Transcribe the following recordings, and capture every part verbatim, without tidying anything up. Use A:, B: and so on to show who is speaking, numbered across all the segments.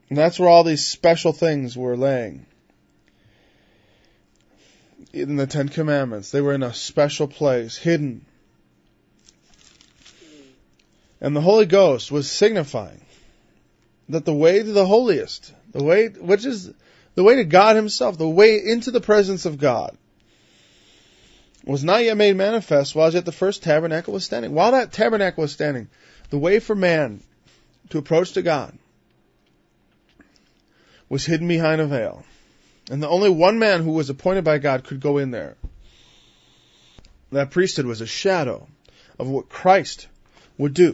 A: And that's where all these special things were laying. In the Ten Commandments, they were in a special place, hidden. And the Holy Ghost was signifying that the way to the holiest, the way, which is the way to God Himself, the way into the presence of God, was not yet made manifest while yet the first tabernacle was standing. While that tabernacle was standing, the way for man to approach to God was hidden behind a veil. And the only one man who was appointed by God could go in there. That priesthood was a shadow of what Christ would do,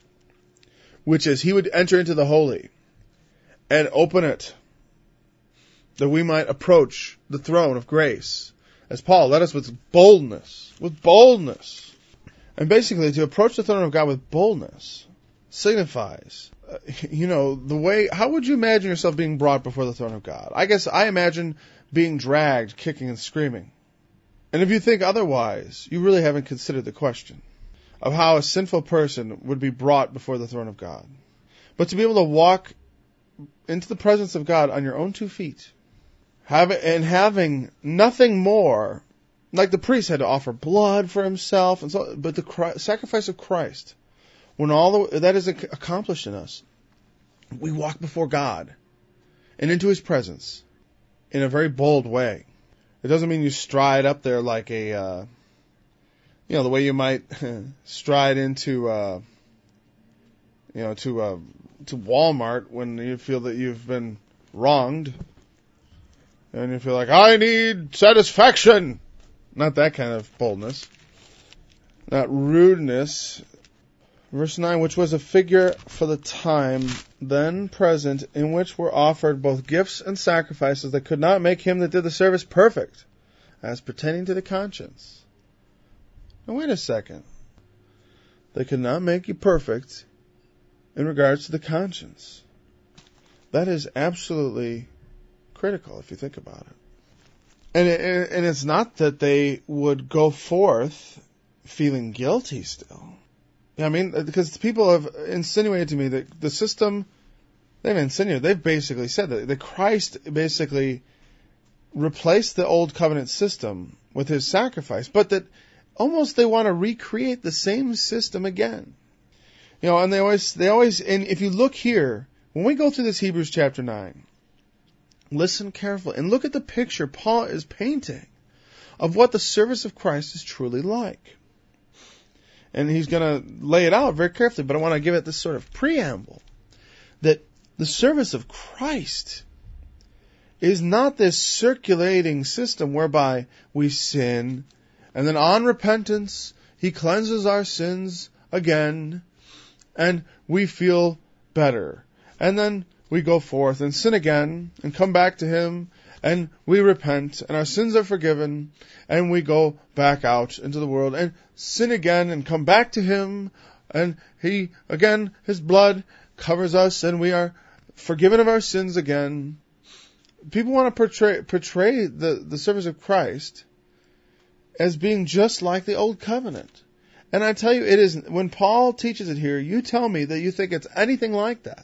A: which is He would enter into the holy and open it that we might approach the throne of grace. As Paul led us with boldness, with boldness. And basically to approach the throne of God with boldness signifies, uh, you know, the way, how would you imagine yourself being brought before the throne of God? I guess I imagine being dragged, kicking and screaming. And if you think otherwise, you really haven't considered the question of how a sinful person would be brought before the throne of God. But to be able to walk into the presence of God on your own two feet, have, and having nothing more, like the priest had to offer blood for himself, and so, but the Christ, sacrifice of Christ, when all the, that is accomplished in us, we walk before God and into His presence in a very bold way. It doesn't mean you stride up there like a, uh, you know, the way you might stride into, uh, you know, to uh, to Walmart when you feel that you've been wronged, and you feel like, I need satisfaction. Not that kind of boldness. Not rudeness. Verse nine, which was a figure for the time then present, in which were offered both gifts and sacrifices that could not make him that did the service perfect, as pertaining to the conscience. Now wait a second. They could not make you perfect in regards to the conscience. That is absolutely critical if you think about it. And, it, and it's not that they would go forth feeling guilty still. I mean, because people have insinuated to me that the system, they've insinuated, they've basically said that, that Christ basically replaced the old covenant system with His sacrifice, but that almost they want to recreate the same system again. You know, and they always, they always, and if you look here, when we go through this Hebrews chapter nine, listen carefully and look at the picture Paul is painting of what the service of Christ is truly like. And he's going to lay it out very carefully, but I want to give it this sort of preamble that the service of Christ is not this circulating system whereby we sin and then on repentance He cleanses our sins again and we feel better. And then we go forth and sin again and come back to Him and we repent and our sins are forgiven and we go back out into the world and sin again and come back to Him and He, again, His blood covers us and we are forgiven of our sins again. People want to portray, portray the, the service of Christ as being just like the old covenant. And I tell you, it is, when Paul teaches it here, you tell me that you think it's anything like that.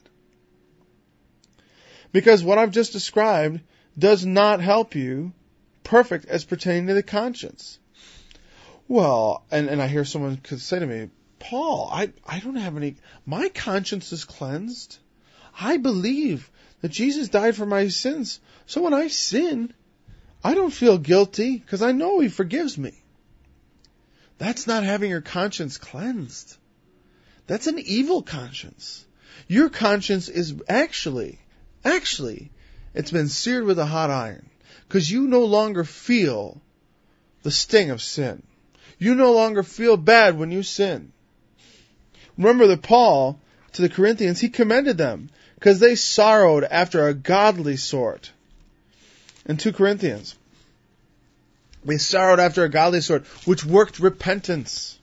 A: Because what I've just described does not help you perfect as pertaining to the conscience. Well, and, and I hear someone could say to me, Paul, I, I don't have any, my conscience is cleansed. I believe that Jesus died for my sins. So when I sin, I don't feel guilty because I know He forgives me. That's not having your conscience cleansed. That's an evil conscience. Your conscience is actually, actually, it's been seared with a hot iron because you no longer feel the sting of sin. You no longer feel bad when you sin. Remember that Paul, to the Corinthians, he commended them because they sorrowed after a godly sort. In Second Corinthians, they sorrowed after a godly sort, which worked repentance.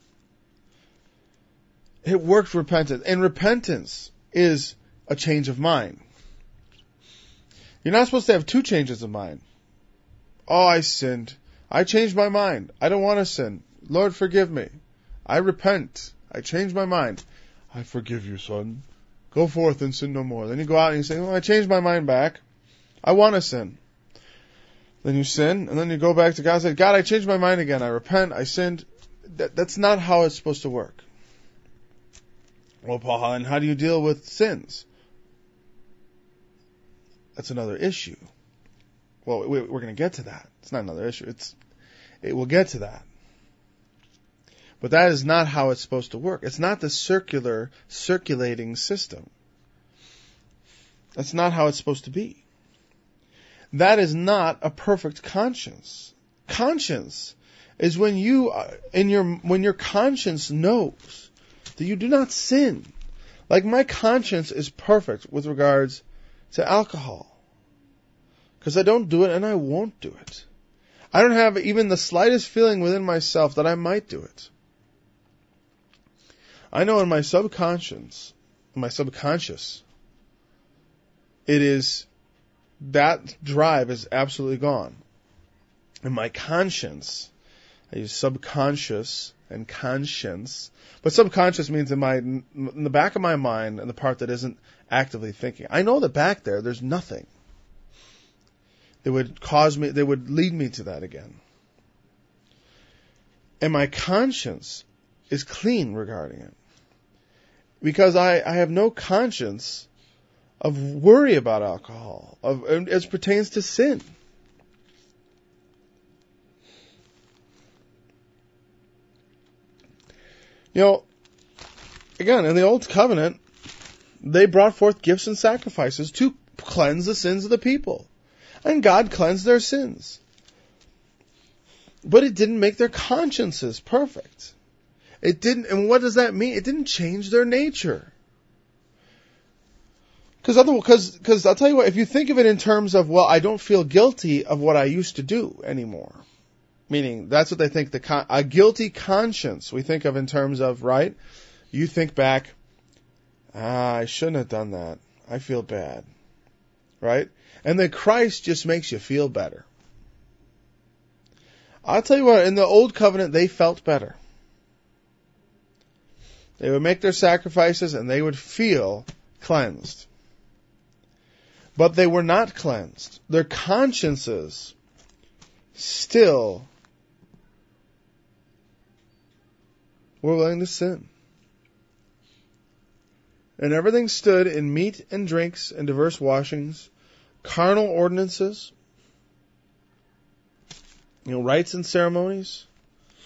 A: It worked repentance. And repentance is a change of mind. You're not supposed to have two changes of mind. Oh, I sinned. I changed my mind. I don't want to sin. Lord, forgive me. I repent. I change my mind. I forgive you, son. Go forth and sin no more. Then you go out and you say, well, I changed my mind back. I want to sin. Then you sin, and then you go back to God and say, God, I changed my mind again. I repent. I sinned. That, that's not how it's supposed to work. Well, Paul, and how do you deal with sins? That's another issue. Well, we, we're going to get to that. It's not another issue. It's, it will get to that. But that is not how it's supposed to work. It's not the circular, circulating system. That's not how it's supposed to be. That is not a perfect conscience. Conscience is when you, in your, when your conscience knows that you do not sin. Like my conscience is perfect with regards to alcohol. Because I don't do it and I won't do it. I don't have even the slightest feeling within myself that I might do it. I know in my subconscious, my subconscious, it is, that drive is absolutely gone. In my conscience, I use subconscious and conscience, but subconscious means in my, in the back of my mind and the part that isn't actively thinking. I know that back there, there's nothing that would cause me, that would lead me to that again. And my conscience is clean regarding it. Because I, I have no conscience of worry about alcohol, of, as pertains to sin. You know, again, in the Old Covenant, they brought forth gifts and sacrifices to cleanse the sins of the people. And God cleansed their sins. But it didn't make their consciences perfect. It didn't, and what does that mean? It didn't change their nature. Because otherwise, because I'll tell you what, if you think of it in terms of, well, I don't feel guilty of what I used to do anymore. Meaning, that's what they think, the con- a guilty conscience we think of in terms of, right? You think back, ah, I shouldn't have done that. I feel bad. Right? And then Christ just makes you feel better. I'll tell you what, in the Old Covenant, they felt better. They would make their sacrifices and they would feel cleansed. But they were not cleansed. Their consciences still were willing to sin. And everything stood in meat and drinks and diverse washings, carnal ordinances, you know, rites and ceremonies,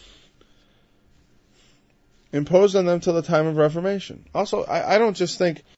A: imposed on them till the time of Reformation. Also, I, I don't just think